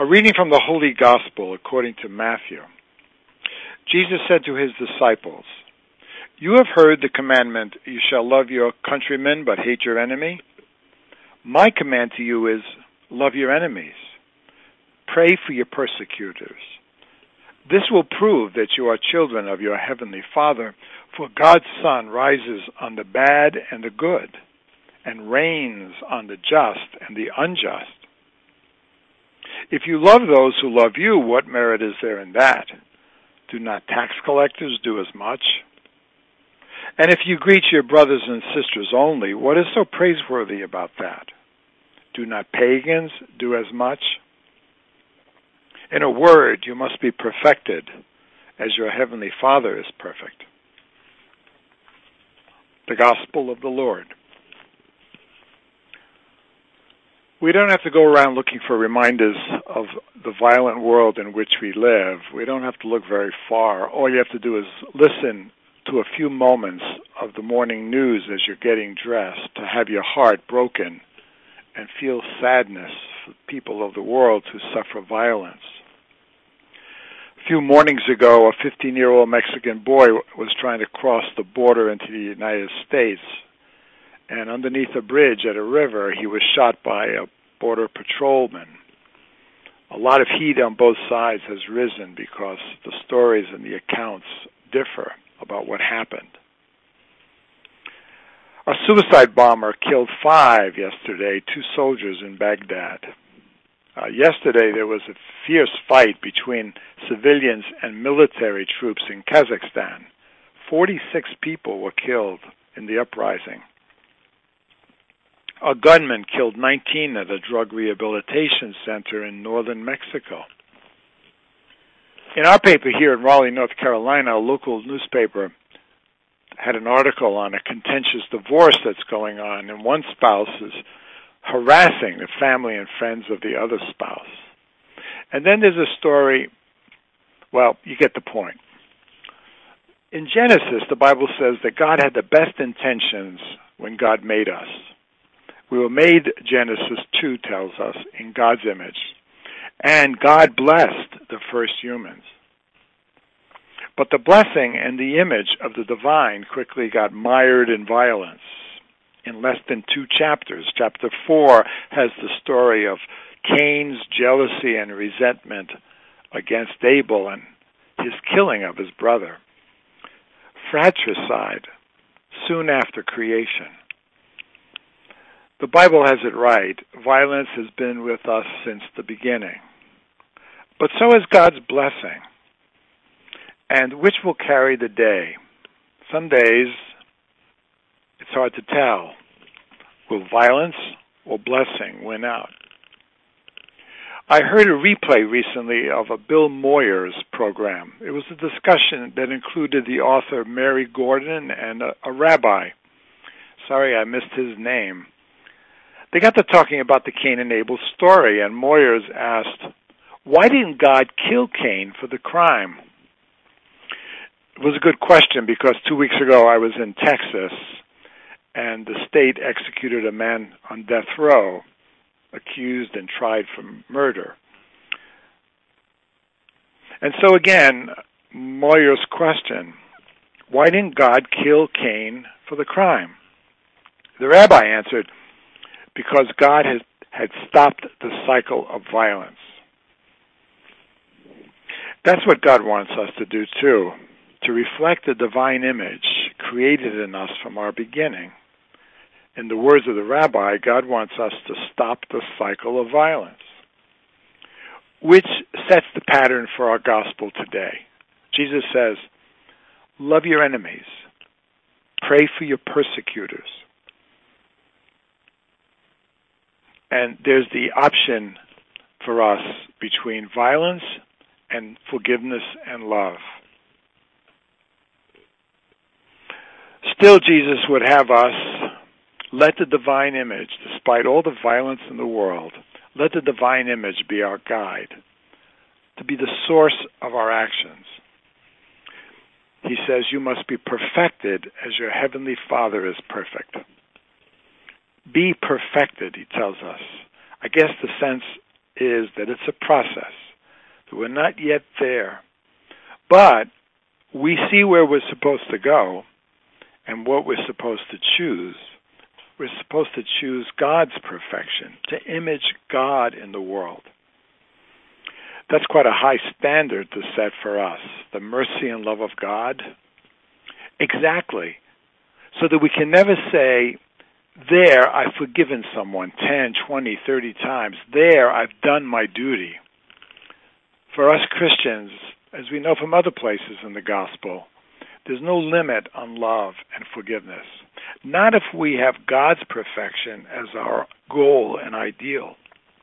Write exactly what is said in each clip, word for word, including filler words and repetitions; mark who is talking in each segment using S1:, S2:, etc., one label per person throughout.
S1: A reading from the Holy Gospel according to Matthew. Jesus said to his disciples, "You have heard the commandment, 'You shall love your countrymen but hate your enemy.' My command to you is, love your enemies. Pray for your persecutors. This will prove that you are children of your heavenly Father, for God's sun rises on the bad and the good, and rains on the just and the unjust. If you love those who love you, what merit is there in that? Do not tax collectors do as much? And if you greet your brothers and sisters only, what is so praiseworthy about that? Do not pagans do as much? In a word, you must be perfected as your heavenly Father is perfect." The Gospel of the Lord. We don't have to go around looking for reminders of the violent world in which we live. We don't have to look very far. All you have to do is listen to a few moments of the morning news as you're getting dressed to have your heart broken and feel sadness for people of the world who suffer violence. A few mornings ago, a fifteen-year-old Mexican boy was trying to cross the border into the United States, and underneath a bridge at a river, he was shot by a border patrolman. A lot of heat on both sides has risen because the stories and the accounts differ about what happened. A suicide bomber killed five yesterday, two soldiers in Baghdad. Uh, yesterday there was a fierce fight between civilians and military troops in Kazakhstan. forty-six people were killed in the uprising. A gunman killed nineteen at a drug rehabilitation center in northern Mexico. In our paper here in Raleigh, North Carolina, a local newspaper had an article on a contentious divorce that's going on, and one spouse is harassing the family and friends of the other spouse. And then there's a story, well, you get the point. In Genesis, the Bible says that God had the best intentions when God made us. We were made, Genesis two tells us, in God's image. And God blessed the first humans. But the blessing and the image of the divine quickly got mired in violence. In less than two chapters, chapter four has the story of Cain's jealousy and resentment against Abel and his killing of his brother. Fratricide, soon after creation. The Bible has it right. Violence has been with us since the beginning. But so is God's blessing. And which will carry the day? Some days, it's hard to tell. Will violence or blessing win out? I heard a replay recently of a Bill Moyers program. It was a discussion that included the author Mary Gordon and a, a rabbi. Sorry I missed his name. They got to talking about the Cain and Abel story, and Moyers asked, why didn't God kill Cain for the crime? It was a good question because two weeks ago I was in Texas, and the state executed a man on death row, accused and tried for murder. And so again, Moyers' question, why didn't God kill Cain for the crime? The rabbi answered, because God has, had stopped the cycle of violence. That's what God wants us to do too, to reflect the divine image created in us from our beginning. In the words of the rabbi, God wants us to stop the cycle of violence, which sets the pattern for our gospel today. Jesus says, love your enemies, pray for your persecutors. And there's the option for us between violence and forgiveness and love. Still, Jesus would have us let the divine image, despite all the violence in the world, let the divine image be our guide, to be the source of our actions. He says, you must be perfected as your heavenly Father is perfect. Be perfected, he tells us. I guess the sense is that it's a process, that we're not yet there. But we see where we're supposed to go and what we're supposed to choose. We're supposed to choose God's perfection, to image God in the world. That's quite a high standard to set for us, the mercy and love of God. Exactly. So that we can never say, there I've forgiven someone ten, twenty, thirty times. There I've done my duty. For us Christians, as we know from other places in the gospel, there's no limit on love and forgiveness. Not if we have God's perfection as our goal and ideal.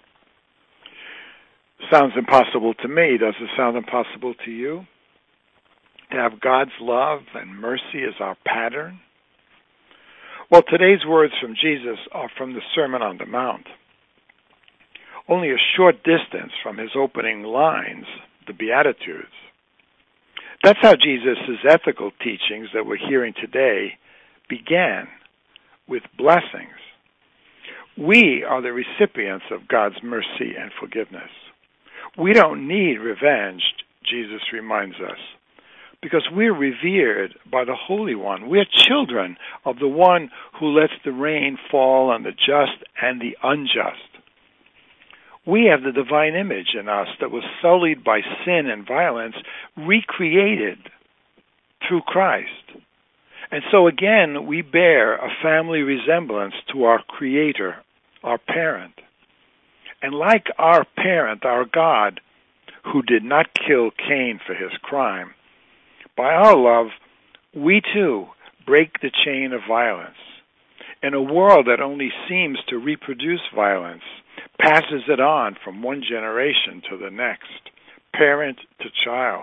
S1: Sounds impossible to me. Does it sound impossible to you? To have God's love and mercy as our pattern? Well, today's words from Jesus are from the Sermon on the Mount. Only a short distance from his opening lines, the Beatitudes. That's how Jesus' ethical teachings that we're hearing today began, with blessings. We are the recipients of God's mercy and forgiveness. We don't need revenge, Jesus reminds us, because we're revered by the Holy One. We're children of the one who lets the rain fall on the just and the unjust. We have the divine image in us that was sullied by sin and violence, recreated through Christ. And so again, we bear a family resemblance to our Creator, our parent. And like our parent, our God, who did not kill Cain for his crime, by our love, we too break the chain of violence. In a world that only seems to reproduce violence, passes it on from one generation to the next, parent to child.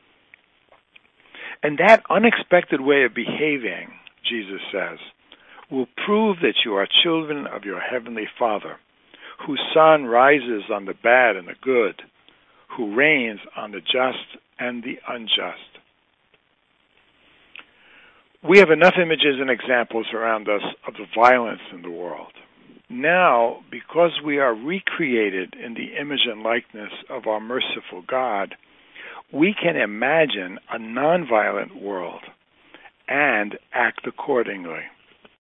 S1: And that unexpected way of behaving, Jesus says, will prove that you are children of your heavenly Father, whose sun rises on the bad and the good, who reigns on the just and the unjust. We have enough images and examples around us of the violence in the world. Now, because we are recreated in the image and likeness of our merciful God, we can imagine a nonviolent world and act accordingly.